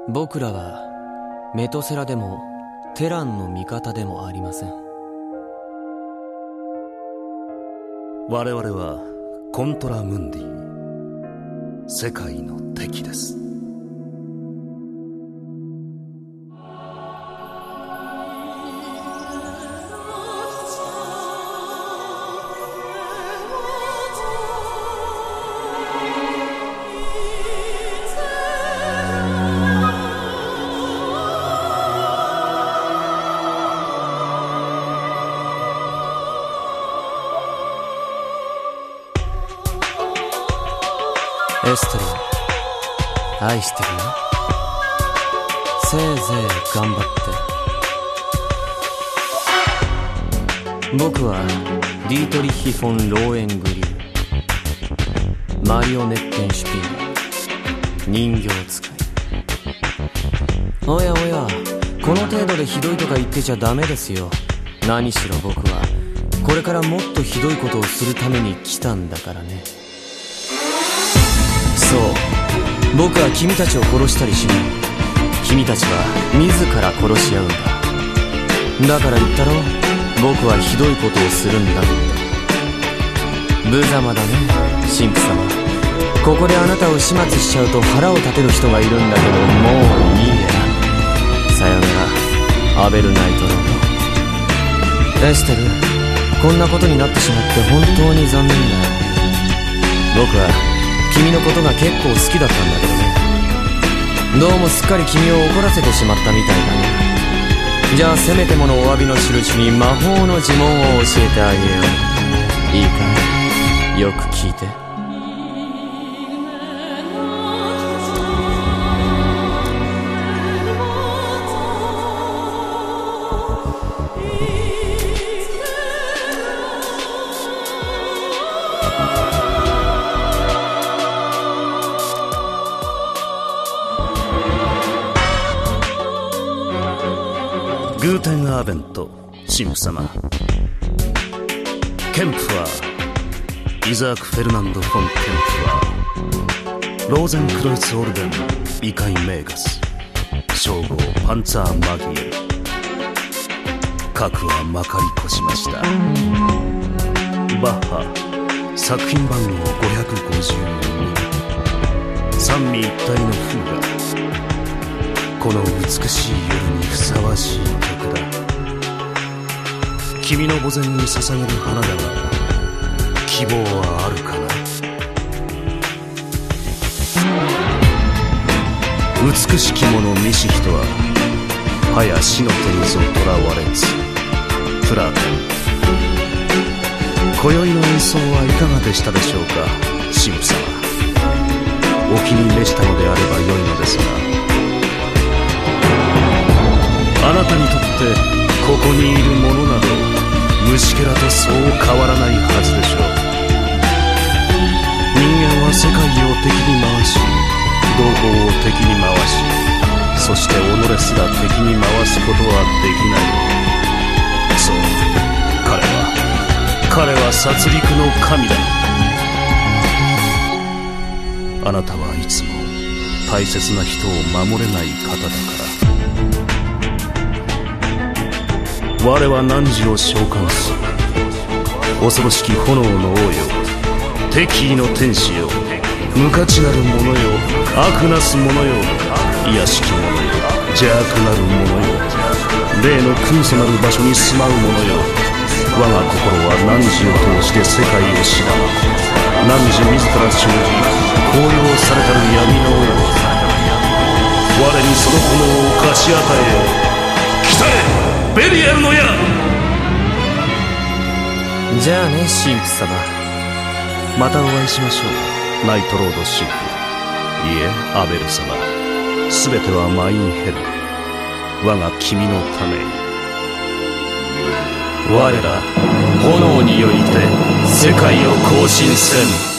僕らはメトセラでもテランの味方でもありません。 我々はコントラムンディ、世界の敵です。 エステル、愛してるよ。せいぜい頑張って。僕はディートリッヒ・フォン・ローエングリュー、マリオネッテンシュピール、人形使い。おやおや、この程度でひどいとか言ってちゃダメですよ。何しろ僕はこれからもっとひどいことをするために来たんだからね。そう、僕は君たちを殺したりしない。君たちは自ら殺し合うんだ。だから言ったろ、僕はひどいことをするんだって。無様だね、神父様。ここであなたを始末しちゃうと腹を立てる人がいるんだけど、もういいや。さよなら、アベルナイトロード。エステル、こんなことになってしまって本当に残念だよ。僕は君のことが結構好きだったんだけどね。どうもすっかり君を怒らせてしまったみたいだね。じゃあせめてものお詫びの印に魔法の呪文を教えてあげよう。いいかい、よく聞いて。 グーテンアーベント、神父様。ケンプファー、イザーク・フェルナンド・フォン・ケンプファー、ローゼンクロイツ・オルデン、イカイ・メーガス、称号パンツァー・マギエル。核はまかり越しました。バッハ、作品番号552、三位一体のフーガ。この美しい夜にふさわしい曲だ。君の墓前に捧げる花だが、希望はあるかな。美しき者見し人ははや死の手にぞ囚われず。プラーテン、今宵の演奏はいかがでしたでしょうか、神父様。お気に召したのであれば良いのですが、あなたにとってここにいるものなど虫けらとそう変わらないはずでしょう。人間は世界を敵に回し、同胞を敵に回し、そして己すら敵に回すことはできない。そう、彼は殺戮の神だ。あなたはいつも大切な人を守れない方だから。我は汝を召喚する。恐ろしき炎の王よ、敵意の天使よ、無価値なる者よ、悪なす者よ、卑しき者よ、邪悪なる者よ、霊の空祖なる場所に住まう者よ。我が心は汝を通して世界を知らば、汝自ら生じ高揚されたる闇の王よ、我にその炎を貸し与え。来たれベリアルの矢。 じゃあね、神父様。 またお会いしましょう、ナイトロード神父。いえ、アベル様。すべてはマインヘル。我が君のために。 我ら炎によりて世界を更新せん。